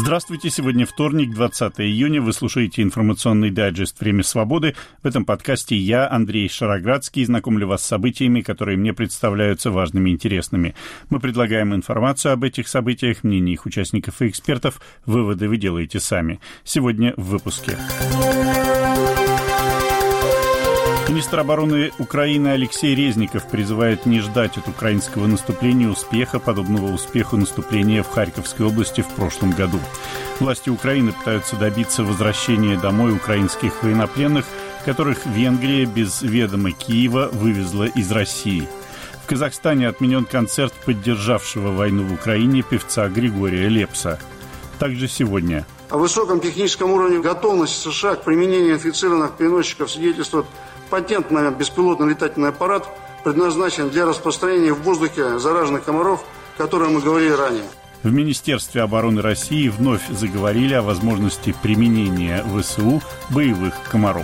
Здравствуйте, сегодня вторник, 20 июня. Вы слушаете информационный дайджест «Время свободы». В этом подкасте я, Андрей Шароградский, знакомлю вас с событиями, которые мне представляются важными и интересными. Мы предлагаем информацию об этих событиях, мнения их участников и экспертов. Выводы вы делаете сами. Сегодня в выпуске. Министр обороны Украины Алексей Резников призывает не ждать от украинского наступления успеха, подобного успеху наступления в Харьковской области в прошлом году. Власти Украины пытаются добиться возвращения домой украинских военнопленных, которых Венгрия без ведома Киева вывезла из России. В Казахстане отменен концерт поддержавшего войну в Украине певца Григория Лепса. Также сегодня. О высоком техническом уровне готовности США к применению инфицированных переносчиков свидетельствует патент на беспилотный летательный аппарат, предназначен для распространения в воздухе зараженных комаров, о которых мы говорили ранее. В Министерстве обороны России вновь заговорили о возможности применения в ВСУ боевых комаров.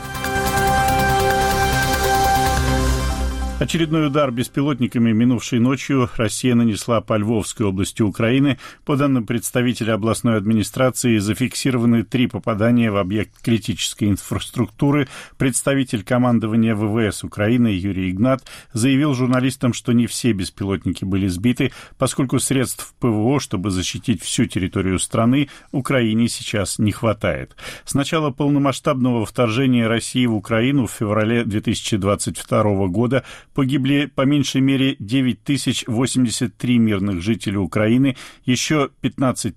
Очередной удар беспилотниками минувшей ночью Россия нанесла по Львовской области Украины. По данным представителя областной администрации, зафиксированы 3 попадания в объект критической инфраструктуры. Представитель командования ВВС Украины Юрий Игнат заявил журналистам, что не все беспилотники были сбиты, поскольку средств ПВО, чтобы защитить всю территорию страны, Украине сейчас не хватает. С начала полномасштабного вторжения России в Украину в феврале 2022 года погибли по меньшей мере 9083 мирных жителей Украины, еще 15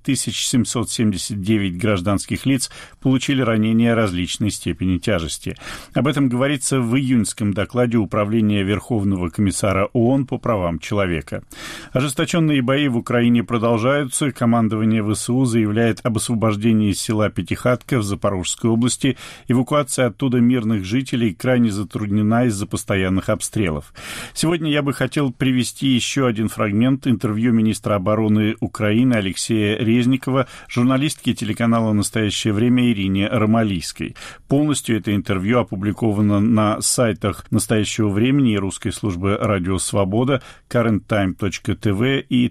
779 гражданских лиц получили ранения различной степени тяжести. Об этом говорится в июньском докладе Управления Верховного комиссара ООН по правам человека. Ожесточенные бои в Украине продолжаются. Командование ВСУ заявляет об освобождении села Пятихатка в Запорожской области. Эвакуация оттуда мирных жителей крайне затруднена из-за постоянных обстрелов. Сегодня я бы хотел привести еще один фрагмент интервью министра обороны Украины Алексея Резникова журналистке телеканала «Настоящее время» Ирине Ромалийской. Полностью это интервью опубликовано на сайтах «Настоящего времени» и русской службы «Радио Свобода», currenttime.tv и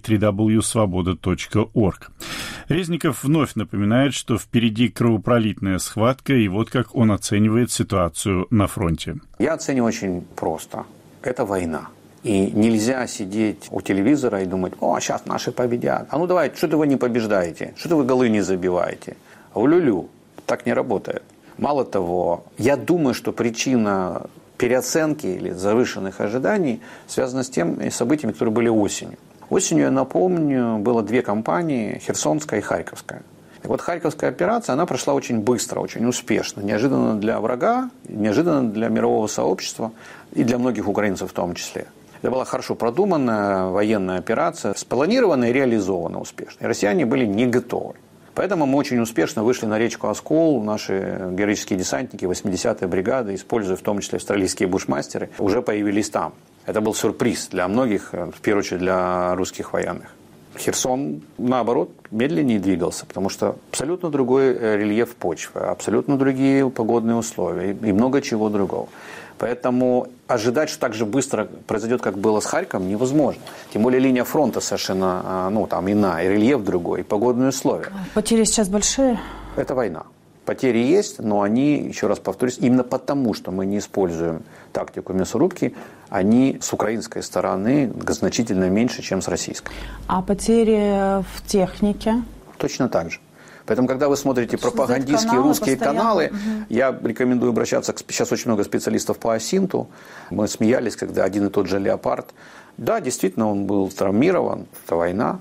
www.svoboda.org. Резников вновь напоминает, что впереди кровопролитная схватка, и вот как он оценивает ситуацию на фронте. Я оцениваю очень просто. Это война. И нельзя сидеть у телевизора и думать: о, сейчас наши победят. А ну давайте, что-то вы не побеждаете, что-то вы голы не забиваете. Улю-лю. Так не работает. Мало того, я думаю, что причина переоценки или завышенных ожиданий связана с теми событиями, которые были осенью. Осенью, я напомню, было 2 кампании, Херсонская и Харьковская. И вот Харьковская операция, она прошла очень быстро, очень успешно. Неожиданно для врага, неожиданно для мирового сообщества и для многих украинцев в том числе. Это была хорошо продуманная военная операция, спланированная и реализована успешно. И россияне были не готовы. Поэтому мы очень успешно вышли на речку Оскол. Наши героические десантники 80-й бригады, используя в том числе австралийские бушмастеры, уже появились там. Это был сюрприз для многих, в первую очередь для русских военных. Херсон, наоборот, медленнее двигался, потому что абсолютно другой рельеф почвы, абсолютно другие погодные условия и много чего другого. Поэтому ожидать, что так же быстро произойдет, как было с Харьковом, невозможно. Тем более линия фронта совершенно иная, и рельеф другой, и погодные условия. Потери сейчас большие? Это война. Потери есть, но они, еще раз повторюсь, именно потому, что мы не используем тактику мясорубки, они с украинской стороны значительно меньше, чем с российской. А потери в технике? Точно так же. Поэтому, когда вы смотрите пропагандистские русские каналы, я рекомендую обращаться сейчас очень много специалистов по АСИНТу. Мы смеялись, когда один и тот же «Леопард». Да, действительно, он был травмирован, это война.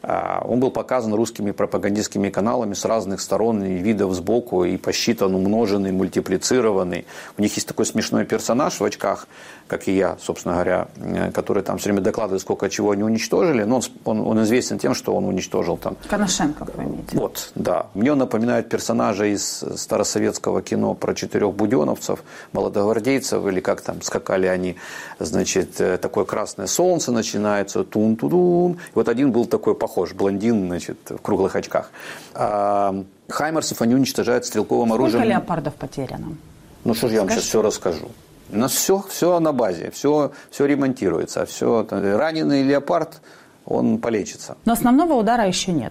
Он был показан русскими пропагандистскими каналами с разных сторон, и видов сбоку, и посчитан, умноженный, мультиплицированный. У них есть такой смешной персонаж в очках, как и я, собственно говоря, который там все время докладывает, сколько чего они уничтожили. Но он известен тем, что он уничтожил там... Коношенко, вы имеете? Вот, да. Мне он напоминает персонажа из старосоветского кино про 4 буденовцев, молодогвардейцев, или как там скакали они, значит, такое красное солнце начинается, тун-ту-дун. И вот один был такой похож, блондин, значит, в круглых очках. Хаймерсов они уничтожают стрелковым оружием. Сколько леопардов потеряно? Ну что же я вам сейчас все расскажу. У нас все на базе, все ремонтируется, все. Раненый леопард, он полечится. Но основного удара еще нет.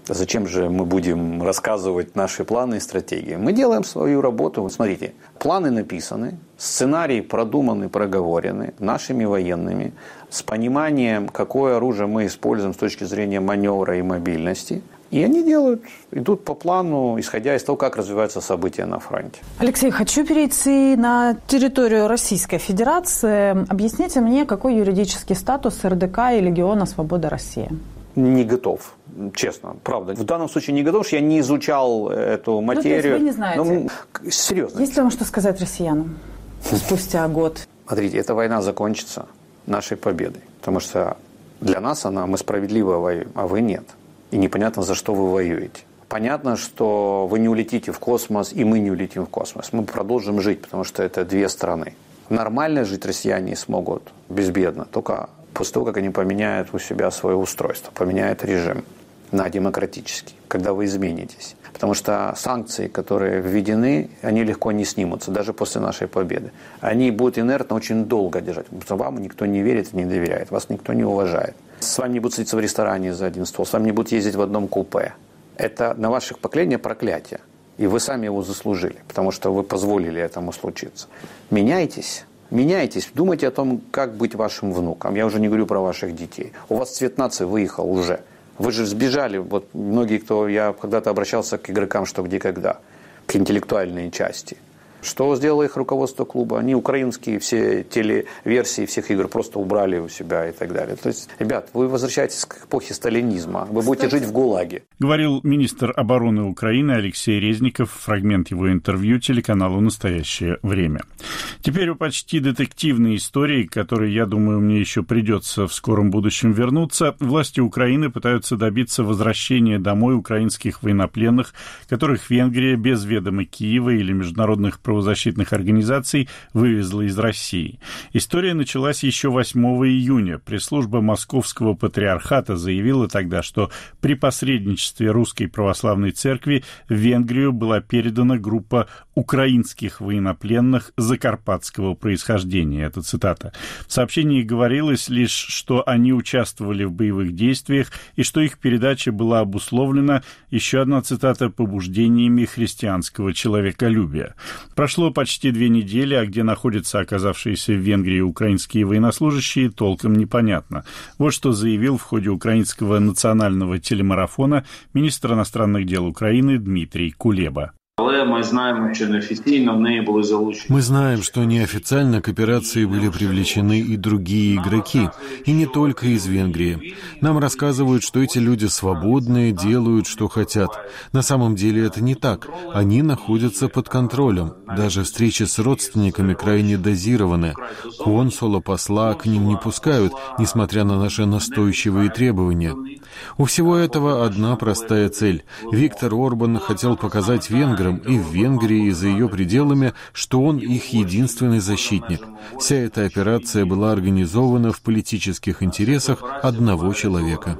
Зачем же мы будем рассказывать наши планы и стратегии? Мы делаем свою работу. Вот смотрите, планы написаны, сценарии продуманы, проговорены нашими военными, с пониманием, какое оружие мы используем с точки зрения маневра и мобильности. И они идут по плану, исходя из того, как развиваются события на фронте. Алексей, хочу перейти на территорию Российской Федерации. Объясните мне, какой юридический статус РДК и Легиона Свобода России? Не готов, честно, правда. В данном случае не готов, я не изучал эту материю. То есть вы не знаете? Серьезно. Есть ли вам что сказать россиянам спустя год? Смотрите, эта война закончится нашей победой. Потому что для нас мы справедливо воюем, а вы нет. И непонятно, за что вы воюете. Понятно, что вы не улетите в космос, и мы не улетим в космос. Мы продолжим жить, потому что это две страны. Нормально жить россияне смогут безбедно, только после того, как они поменяют у себя свое устройство, поменяют режим на демократический, когда вы изменитесь. Потому что санкции, которые введены, они легко не снимутся, даже после нашей победы. Они будут инертно очень долго держать, потому что вам никто не верит и не доверяет, вас никто не уважает. С вами не будут садиться в ресторане за один стол, с вами не будут ездить в одном купе. Это на ваших поколениях проклятие. И вы сами его заслужили, потому что вы позволили этому случиться. Меняйтесь, думайте о том, как быть вашим внукам. Я уже не говорю про ваших детей. У вас цвет нации выехал уже. Вы же сбежали, вот многие, я когда-то обращался к игрокам «Что, где, когда», к интеллектуальной части. Что сделало их руководство клуба? Они украинские все телеверсии всех игр просто убрали у себя и так далее. То есть, ребят, вы возвращаетесь к эпохе сталинизма. Вы будете жить в ГУЛАГе. Говорил министр обороны Украины Алексей Резников. Фрагмент его интервью телеканалу «Настоящее время». Теперь о почти детективной истории, к которой, я думаю, мне еще придется в скором будущем вернуться. Власти Украины пытаются добиться возвращения домой украинских военнопленных, которых Венгрия без ведома Киева или международных правозащитных организаций вывезла из России. История началась еще 8 июня. Пресс-служба Московского патриархата заявила тогда, что при посредничестве Русской Православной Церкви в Венгрию была передана группа украинских военнопленных закарпатского происхождения. Это цитата. В сообщении говорилось лишь, что они участвовали в боевых действиях и что их передача была обусловлена, еще одна цитата, побуждениями христианского человеколюбия. Прошло почти 2 недели, а где находятся оказавшиеся в Венгрии украинские военнослужащие, толком непонятно. Вот что заявил в ходе украинского национального телемарафона министр иностранных дел Украины Дмитрий Кулеба. Мы знаем, что неофициально к операции были привлечены и другие игроки, и не только из Венгрии. Нам рассказывают, что эти люди свободные, делают, что хотят. На самом деле это не так. Они находятся под контролем. Даже встречи с родственниками крайне дозированы. Консула, посла к ним не пускают, несмотря на наши настойчивые требования. У всего этого одна простая цель. Виктор Орбан хотел показать венграм и в Венгрии, и за ее пределами, что он их единственный защитник. Вся эта операция была организована в политических интересах одного человека.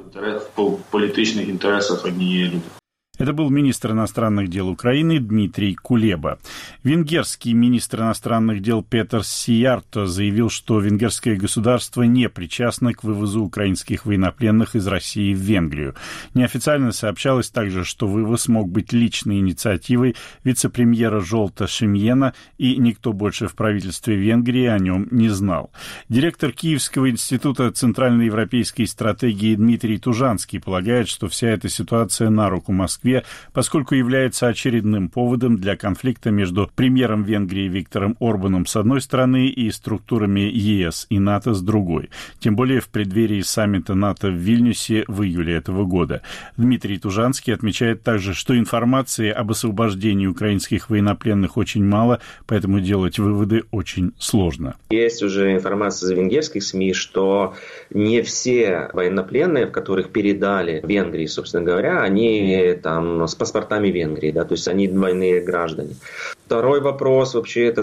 Это был министр иностранных дел Украины Дмитрий Кулеба. Венгерский министр иностранных дел Петер Сиярто заявил, что венгерское государство не причастно к вывозу украинских военнопленных из России в Венгрию. Неофициально сообщалось также, что вывоз мог быть личной инициативой вице-премьера Жолта Шемьена, и никто больше в правительстве Венгрии о нем не знал. Директор Киевского института центральноевропейской стратегии Дмитрий Тужанский полагает, что вся эта ситуация на руку Москве, поскольку является очередным поводом для конфликта между премьером Венгрии Виктором Орбаном с одной стороны и структурами ЕС и НАТО с другой. Тем более в преддверии саммита НАТО в Вильнюсе в июле этого года. Дмитрий Тужанский отмечает также, что информации об освобождении украинских военнопленных очень мало, поэтому делать выводы очень сложно. Есть уже информация из венгерских СМИ, что не все военнопленные, которых передали Венгрии, собственно говоря, они с паспортами Венгрии, да, то есть они двойные граждане. Второй вопрос вообще это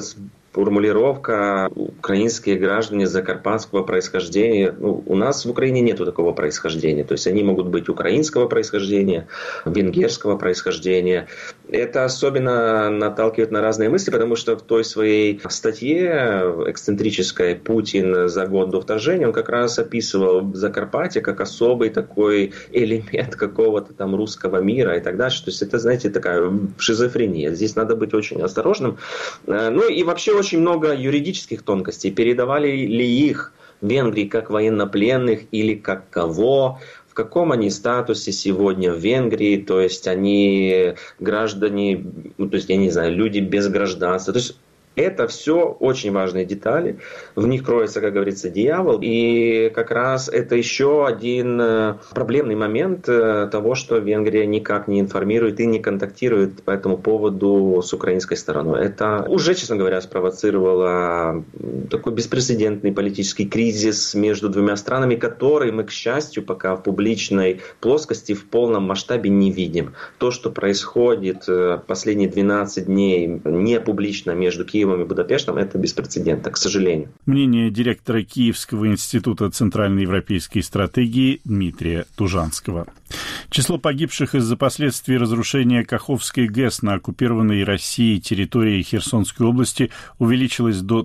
формулировка «украинские граждане закарпатского происхождения». У нас в Украине нет такого происхождения. То есть они могут быть украинского происхождения, венгерского происхождения. Это особенно наталкивает на разные мысли, потому что в той своей статье эксцентрической «Путин за год до вторжения» он как раз описывал Закарпатье как особый такой элемент какого-то там русского мира и так дальше. То есть это, знаете, такая шизофрения. Здесь надо быть очень осторожным. Ну и вообще очень много юридических тонкостей. Передавали ли их в Венгрии как военнопленных или как кого? В каком они статусе сегодня в Венгрии? То есть они граждане, то есть я не знаю, люди без гражданства. То есть это все очень важные детали. В них кроется, как говорится, дьявол. И как раз это еще один проблемный момент того, что Венгрия никак не информирует и не контактирует по этому поводу с украинской стороной. Это уже, честно говоря, спровоцировало такой беспрецедентный политический кризис между двумя странами, который мы, к счастью, пока в публичной плоскости в полном масштабе не видим. То, что происходит последние 12 дней не публично между Киевом и Будапештом, это беспрецедентно, к сожалению. Мнение директора Киевского института центральноевропейской стратегии Дмитрия Тужанского. Число погибших из-за последствий разрушения Каховской ГЭС на оккупированной Россией территории Херсонской области увеличилось до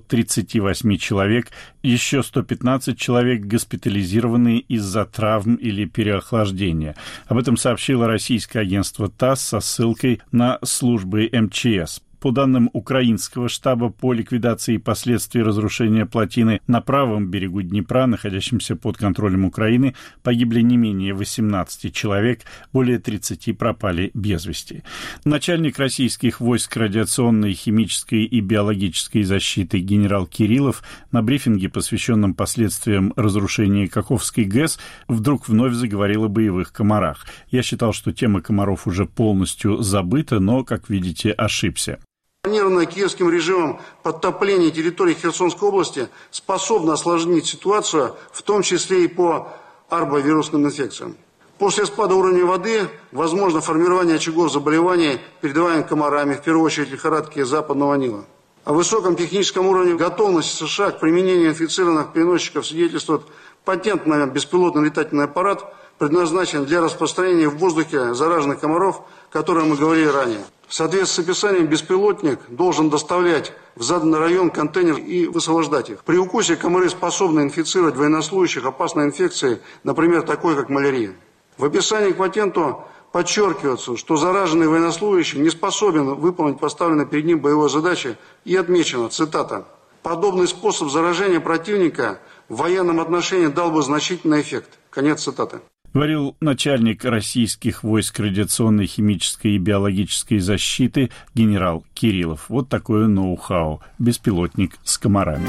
38 человек. Еще 115 человек госпитализированы из-за травм или переохлаждения. Об этом сообщило российское агентство ТАСС со ссылкой на службы МЧС. По данным украинского штаба по ликвидации последствий разрушения плотины на правом берегу Днепра, находящемся под контролем Украины, погибли не менее 18 человек, более 30 пропали без вести. Начальник российских войск радиационной, химической и биологической защиты генерал Кириллов на брифинге, посвященном последствиям разрушения Каховской ГЭС, вдруг вновь заговорил о боевых комарах. Я считал, что тема комаров уже полностью забыта, но, как видите, ошибся. Планированное киевским режимом подтопление территории Херсонской области способно осложнить ситуацию, в том числе и по арбовирусным инфекциям. После спада уровня воды возможно формирование очагов заболеваний, передаваемых комарами, в первую очередь лихорадки Западного Нила. О высоком техническом уровне готовности США к применению инфицированных переносчиков свидетельствует патент на беспилотный летательный аппарат, предназначен для распространения в воздухе зараженных комаров, о которых мы говорили ранее. В соответствии с описанием, беспилотник должен доставлять в заданный район контейнер и высвобождать их. При укусе комары способны инфицировать военнослужащих опасной инфекцией, например, такой как малярия. В описании к патенту подчеркивается, что зараженный военнослужащий не способен выполнить поставленные перед ним боевые задачи, и отмечено, цитата, «подобный способ заражения противника в военном отношении дал бы значительный эффект». Конец цитаты. Говорил начальник российских войск радиационной, химической и биологической защиты генерал Кириллов. Вот такое ноу-хау. Беспилотник с комарами.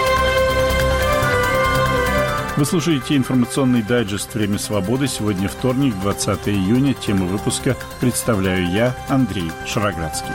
Вы слушаете информационный дайджест «Время свободы». Сегодня вторник, 20 июня. Тему выпуска представляю я, Андрей Шароградский.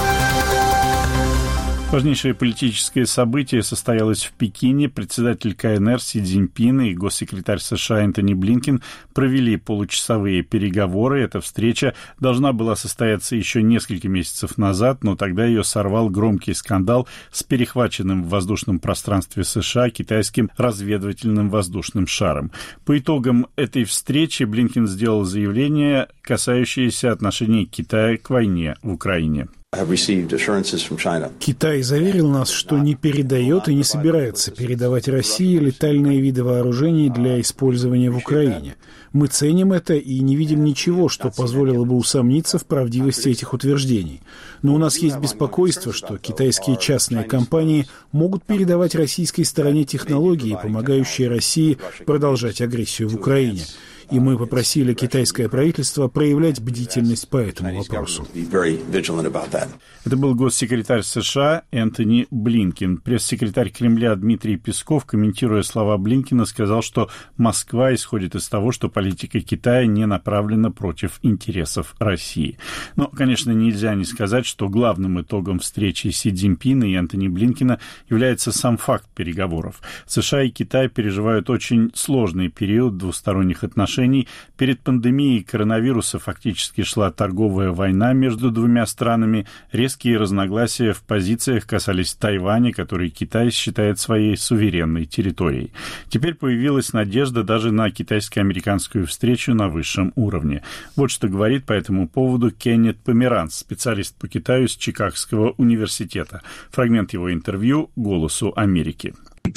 Важнейшее политическое событие состоялось в Пекине. Председатель КНР Си Цзиньпин и госсекретарь США Энтони Блинкен провели получасовые переговоры. Эта встреча должна была состояться еще несколько месяцев назад, но тогда ее сорвал громкий скандал с перехваченным в воздушном пространстве США китайским разведывательным воздушным шаром. По итогам этой встречи Блинкен сделал заявление, касающееся отношений Китая к войне в Украине. Китай заверил нас, что не передает и не собирается передавать России летальные виды вооружений для использования в Украине. Мы ценим это и не видим ничего, что позволило бы усомниться в правдивости этих утверждений. Но у нас есть беспокойство, что китайские частные компании могут передавать российской стороне технологии, помогающие России продолжать агрессию в Украине. И мы попросили китайское правительство проявлять бдительность по этому вопросу. Это был госсекретарь США Энтони Блинкен. Пресс-секретарь Кремля Дмитрий Песков, комментируя слова Блинкена, сказал, что Москва исходит из того, что политика Китая не направлена против интересов России. Но, конечно, нельзя не сказать, что главным итогом встречи Си Цзиньпина и Энтони Блинкена является сам факт переговоров. США и Китай переживают очень сложный период двусторонних отношений, отношений. Перед пандемией коронавируса фактически шла торговая война между двумя странами. Резкие разногласия в позициях касались Тайваня, который Китай считает своей суверенной территорией. Теперь появилась надежда даже на китайско-американскую встречу на высшем уровне. Вот что говорит по этому поводу Кеннет Померанц, специалист по Китаю с Чикагского университета. Фрагмент его интервью «Голосу Америки».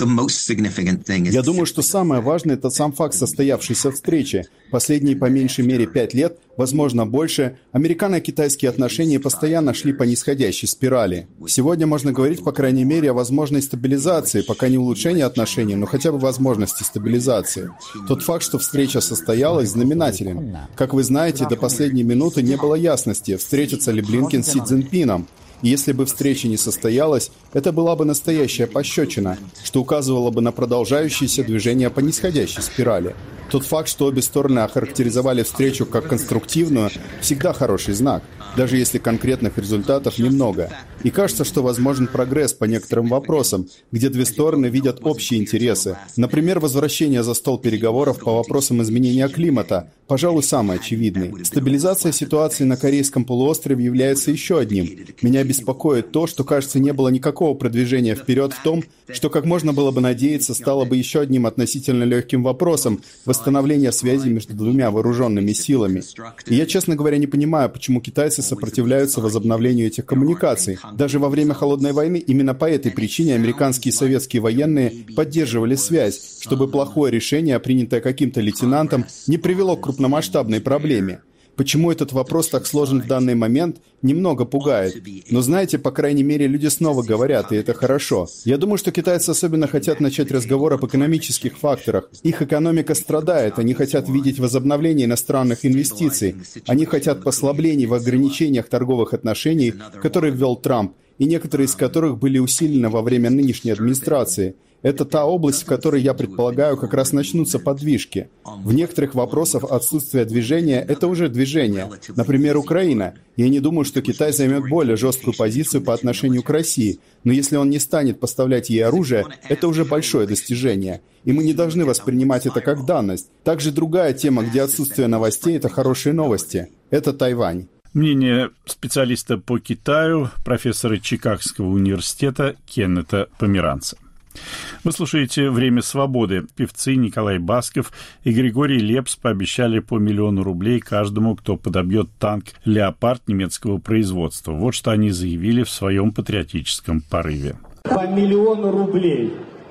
Я думаю, что самое важное – это сам факт состоявшейся встречи. Последние по меньшей мере 5 лет, возможно больше, американо-китайские отношения постоянно шли по нисходящей спирали. Сегодня можно говорить, по крайней мере, о возможной стабилизации, пока не улучшении отношений, но хотя бы возможности стабилизации. Тот факт, что встреча состоялась, знаменателен. Как вы знаете, до последней минуты не было ясности, встретится ли Блинкен с Си Цзиньпином. И если бы встреча не состоялась, это была бы настоящая пощечина, что указывало бы на продолжающееся движение по нисходящей спирали. Тот факт, что обе стороны охарактеризовали встречу как конструктивную, всегда хороший знак, даже если конкретных результатов немного. И кажется, что возможен прогресс по некоторым вопросам, где две стороны видят общие интересы. Например, возвращение за стол переговоров по вопросам изменения климата, пожалуй, самый очевидный. Стабилизация ситуации на Корейском полуострове является еще одним. Меня беспокоит то, что, кажется, не было никакого продвижения вперед в том, что, как можно было бы надеяться, стало бы еще одним относительно легким вопросом восстановления связи между двумя вооруженными силами. И я, честно говоря, не понимаю, почему китайцы сопротивляются возобновлению этих коммуникаций. Даже во время Холодной войны именно по этой причине американские и советские военные поддерживали связь, чтобы плохое решение, принятое каким-то лейтенантом, не привело к крупномасштабной проблеме. Почему этот вопрос так сложен в данный момент, немного пугает. Но знаете, по крайней мере, люди снова говорят, и это хорошо. Я думаю, что китайцы особенно хотят начать разговор об экономических факторах. Их экономика страдает, они хотят видеть возобновление иностранных инвестиций. Они хотят послаблений в ограничениях торговых отношений, которые ввел Трамп, и некоторые из которых были усилены во время нынешней администрации. Это та область, в которой, я предполагаю, как раз начнутся подвижки. В некоторых вопросах отсутствие движения – это уже движение. Например, Украина. Я не думаю, что Китай займет более жесткую позицию по отношению к России, но если он не станет поставлять ей оружие, это уже большое достижение. И мы не должны воспринимать это как данность. Также другая тема, где отсутствие новостей – это хорошие новости. Это Тайвань. Мнение специалиста по Китаю, профессора Чикагского университета Кеннета Померанца. Вы слушаете «Время свободы». Певцы Николай Басков и Григорий Лепс пообещали по 1 000 000 рублей каждому, кто подобьет танк «Леопард» немецкого производства. Вот что они заявили в своем патриотическом порыве. По 1 000 000 рублей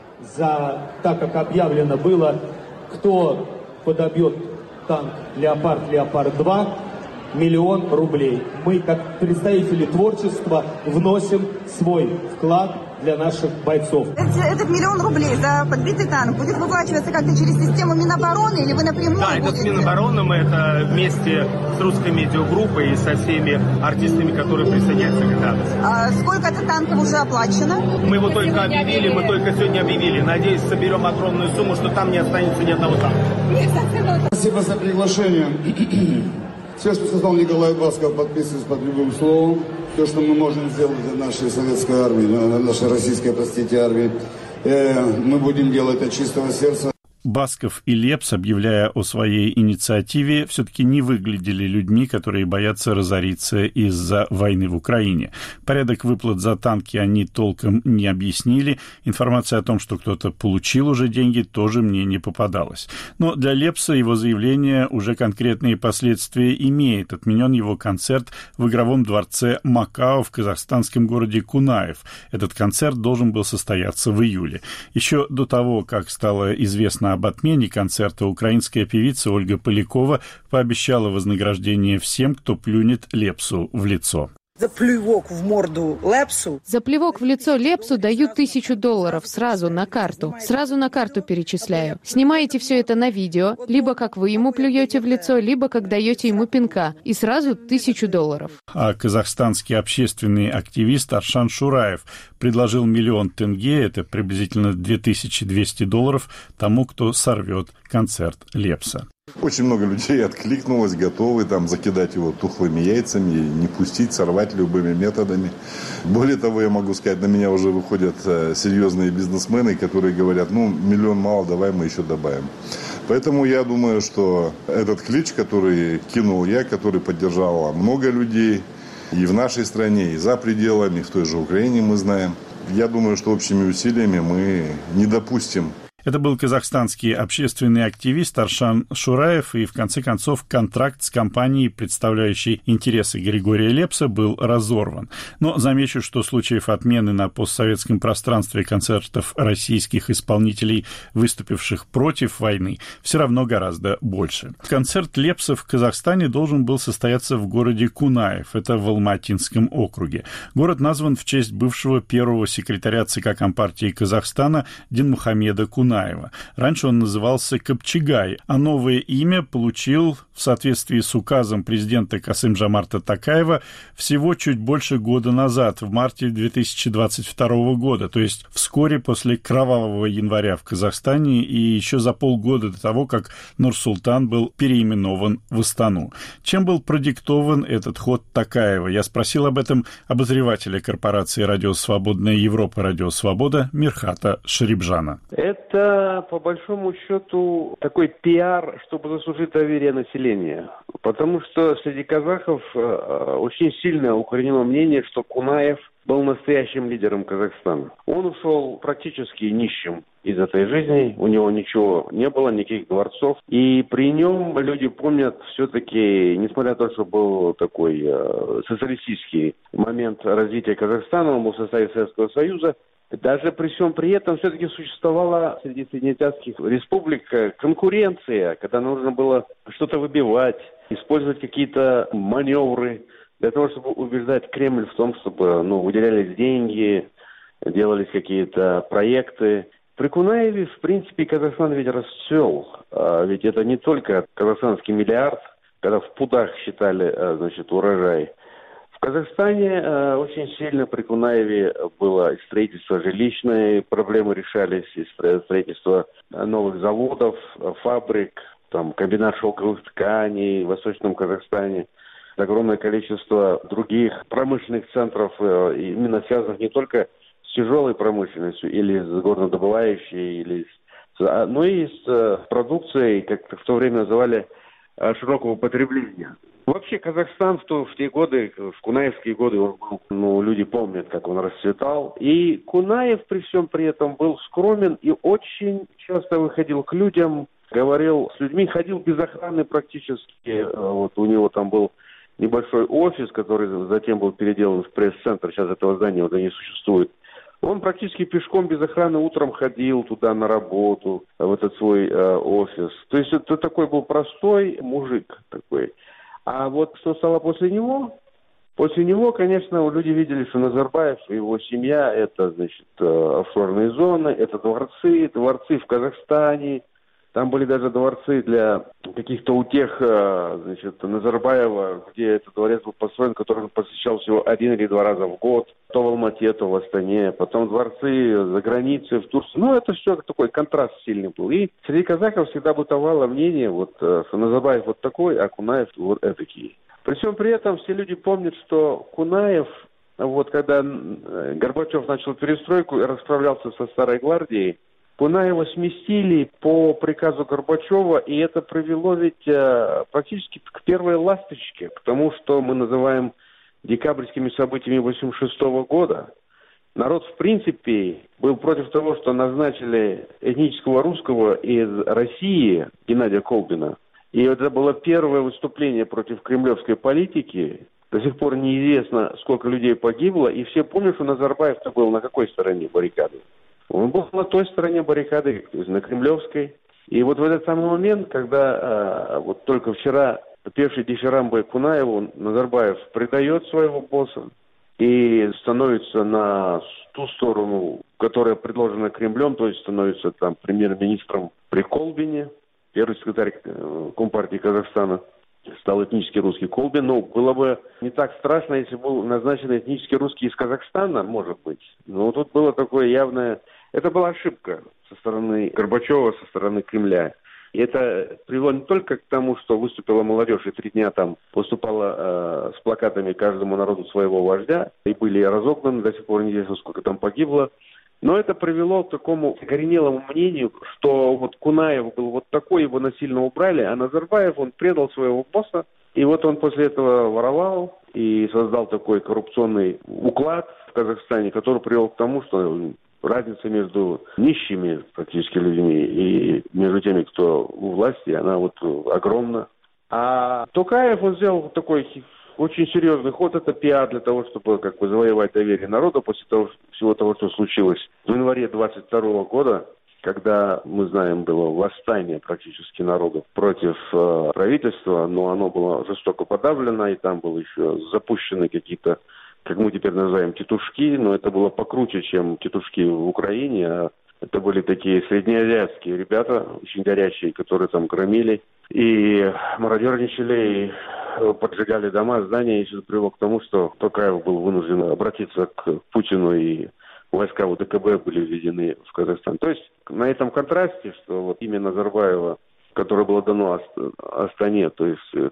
за, так как объявлено было, кто подобьет танк «Леопард», «Леопард-2», 1 000 000 рублей. Мы, как представители творчества, вносим свой вклад для наших бойцов. Этот 1 000 000 рублей за подбитый танк будет выплачиваться как-то через систему Минобороны или вы напрямую Да, это с Минобороны, это вместе с русской медиагруппой и со всеми артистами, которые присоединяются к этому. А сколько это танков уже оплачено? Мы его только объявили, мы только сегодня объявили. Надеюсь, соберем огромную сумму, что там не останется ни одного танка. Спасибо за приглашение. Все, что сказал Николай Басков, подписываюсь под любым словом. Все, что мы можем сделать для нашей советской армии, нашей российской, простите, армии, мы будем делать от чистого сердца. Басков и Лепс, объявляя о своей инициативе, все-таки не выглядели людьми, которые боятся разориться из-за войны в Украине. Порядок выплат за танки они толком не объяснили. Информация о том, что кто-то получил уже деньги, тоже мне не попадалась. Но для Лепса его заявление уже конкретные последствия имеет. Отменен его концерт в игровом дворце Макао в казахстанском городе Кунаев. Этот концерт должен был состояться в июле. Еще до того, как стало известно об отмене концерта, украинская певица Ольга Полякова пообещала вознаграждение всем, кто плюнет Лепсу в лицо. За плевок в морду Лепсу. За плевок в лицо Лепсу даю $1000 сразу на карту. Сразу на карту перечисляю. Снимаете все это на видео, либо как вы ему плюете в лицо, либо как даете ему пинка. И сразу $1000. А казахстанский общественный активист Аршан Шураев предложил 1 000 000 тенге, это приблизительно $2200, тому, кто сорвет концерт Лепса. Очень много людей откликнулось, готовы там закидать его тухлыми яйцами, не пустить, сорвать любыми методами. Более того, я могу сказать, на меня уже выходят серьезные бизнесмены, которые говорят, 1 000 000 мало, давай мы еще добавим. Поэтому я думаю, что этот клич, который кинул я, который поддержало много людей и в нашей стране, и за пределами, в той же Украине мы знаем, я думаю, что общими усилиями мы не допустим. Это был казахстанский общественный активист Аршан Шураев, и в конце концов контракт с компанией, представляющей интересы Григория Лепса, был разорван. Но замечу, что случаев отмены на постсоветском пространстве концертов российских исполнителей, выступивших против войны, все равно гораздо больше. Концерт Лепса в Казахстане должен был состояться в городе Кунаев, это в Алматинском округе. Город назван в честь бывшего первого секретаря ЦК Компартии Казахстана Динмухамеда Кунаева. Раньше он назывался Копчегай, а новое имя получил в соответствии с указом президента Касым-Жомарта Токаева всего чуть больше года назад, в марте 2022 года, то есть вскоре после кровавого января в Казахстане и еще за полгода до того, как Нур-Султан был переименован в Астану. Чем был продиктован этот ход Токаева? Я спросил об этом обозревателя корпорации «Радио Свободная Европа» «Радио Свобода» Мирхата Шарибжана. Это, по большому счету, такой пиар, чтобы заслужить доверие населения. Потому что среди казахов очень сильно укоренено мнение, что Кунаев был настоящим лидером Казахстана. Он ушел практически нищим из этой жизни, у него ничего не было, никаких дворцов. И при нем люди помнят все-таки, несмотря на то, что был такой социалистический момент развития Казахстана, он был в составе Советского Союза, даже при всем при этом все-таки существовала среди среднеазиатских республик конкуренция, когда нужно было что-то выбивать, использовать какие-то маневры для того, чтобы убеждать Кремль в том, чтобы выделялись деньги, делались какие-то проекты. При Кунаеве, в принципе, Казахстан ведь расцвел. Ведь это не только казахстанский миллиард, когда в пудах считали, урожай. В Казахстане очень сильно при Кунаеве было и строительство жилищное, проблемы решались, и строительство новых заводов, фабрик, комбинат шелковых тканей в Восточном Казахстане, огромное количество других промышленных центров, именно связанных не только с тяжелой промышленностью или с горнодобывающей, но и с продукцией, как в то время называли, широкого потребления. Вообще Казахстан в те годы, в кунаевские годы, он был, люди помнят, как он расцветал. И Кунаев при всем при этом был скромен и очень часто выходил к людям, говорил с людьми, ходил без охраны практически. У него там был небольшой офис, который затем был переделан в пресс-центр, сейчас этого здания уже не существует. Он практически пешком без охраны утром ходил туда на работу, в этот свой офис. То есть это такой был простой мужик такой. А вот что стало после него? После него, конечно, люди видели, что Назарбаев и его семья – это, офшорные зоны, это дворцы в Казахстане. Там были даже дворцы для каких-то утех, Назарбаева, где этот дворец был построен, который он посещал всего 1 или 2 раза в год. То в Алмате, то в Астане. Потом дворцы за границей, в Турции. Это все такой контраст сильный был. И среди казахов всегда бытовало мнение, что Назарбаев вот такой, а Кунаев вот этакий. При всем при этом все люди помнят, что Кунаев, когда Горбачев начал перестройку и расправлялся со Старой Гвардией, Кунаева сместили по приказу Горбачева, и это привело ведь практически к первой ласточке, к тому, что мы называем декабрьскими событиями 1986 года. Народ, в принципе, был против того, что назначили этнического русского из России Геннадия Колбина. И это было первое выступление против кремлевской политики. До сих пор неизвестно, сколько людей погибло, и все помнят, что Назарбаев-то был на какой стороне баррикады. Он был на той стороне баррикады, на кремлевской. И в этот самый момент, когда только вчера певший дифирамбой Кунаеву Назарбаев предает своего босса и становится на ту сторону, которая предложена Кремлем, то есть становится премьер-министром при Колбине, первый секретарь Компартии Казахстана, стал этнически русский Колбин. Было бы не так страшно, если был назначен этнически русский из Казахстана, может быть. Но тут было такое явное... Это была ошибка со стороны Горбачева, со стороны Кремля. И это привело не только к тому, что выступила молодежь и 3 дня выступала с плакатами «Каждому народу своего вождя», и были разогнаны, до сих пор неизвестно, сколько там погибло. Но это привело к такому закоренелому мнению, что вот Кунаев был вот такой, его насильно убрали, а Назарбаев, он предал своего босса, и вот он после этого воровал и создал такой коррупционный уклад в Казахстане, который привел к тому, что разница между нищими практически людьми и между теми, кто у власти, она вот огромна. А Токаев, он сделал такой очень серьезный ход, это пиар для того, чтобы как бы завоевать доверие народа после всего того, что случилось в январе 22 года, когда, мы знаем, было восстание практически народа против правительства, но оно было жестоко подавлено, и там было еще запущены какие-то, как мы теперь называем, тетушки, но это было покруче, чем тетушки в Украине, а это были такие среднеазиатские ребята, очень горячие, которые там громили и мародерничали, и поджигали дома, здания, и это привело к тому, что Токаев был вынужден обратиться к Путину, и войска УДКБ были введены в Казахстан. То есть на этом контрасте, что вот имя Назарбаева, которое было дано Астане, то есть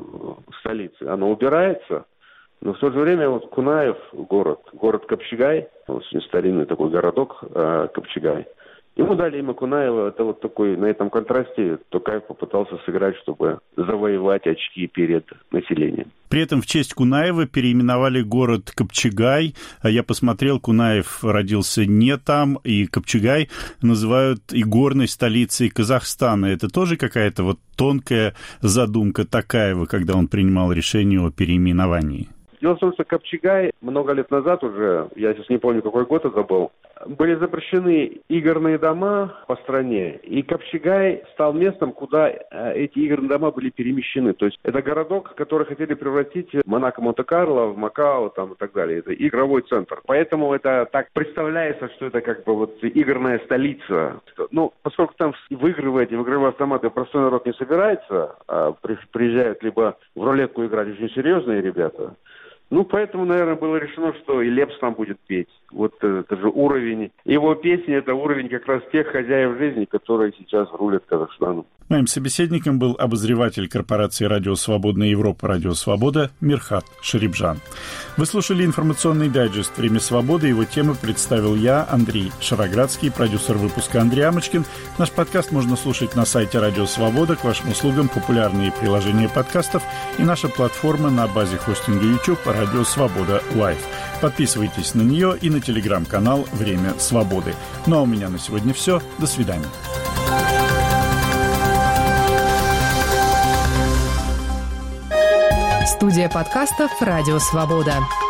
столице, оно убирается, но в то же время вот Кунаев, город Капчагай, очень старинный такой городок Капчагай, ему дали имя Кунаева, это вот такой, на этом контрасте Токаев попытался сыграть, чтобы завоевать очки перед населением. При этом в честь Кунаева переименовали город Капчагай. Я посмотрел, Кунаев родился не там, и Капчагай называют и горной столицей Казахстана. Это тоже какая-то вот тонкая задумка Токаева, когда он принимал решение о переименовании? Дело в том, что Капчагай много лет назад уже, я сейчас не помню, какой год это был, были запрещены игорные дома по стране, и Капчагай стал местом, куда эти игорные дома были перемещены. То есть это городок, который хотели превратить в Монако, Монте-Карло, в Макао там, и так далее. Это игровой центр. Поэтому это так представляется, что это как бы вот игорная столица. Ну, поскольку там в игровые автоматы простой народ не собирается, а приезжают либо в рулетку играть очень серьезные ребята, ну, поэтому, наверное, было решено, что и Лепс там будет петь. Вот это же уровень. Его песни – это уровень как раз тех хозяев жизни, которые сейчас рулят Казахстаном. Моим собеседником был обозреватель корпорации «Радио Свободная Европа» «Радио Свобода» Мирхат Шарипжан. Вы слушали информационный дайджест «Время свободы». Его тему представил я, Андрей Шароградский, продюсер выпуска Андрей Амочкин. Наш подкаст можно слушать на сайте «Радио Свобода». К вашим услугам популярные приложения подкастов и наша платформа на базе хостинга YouTube «Радио Свобода Лайв». Подписывайтесь на нее и на телеграм-канал «Время свободы». Ну а у меня на сегодня все. До свидания. Студия подкастов «Радио Свобода».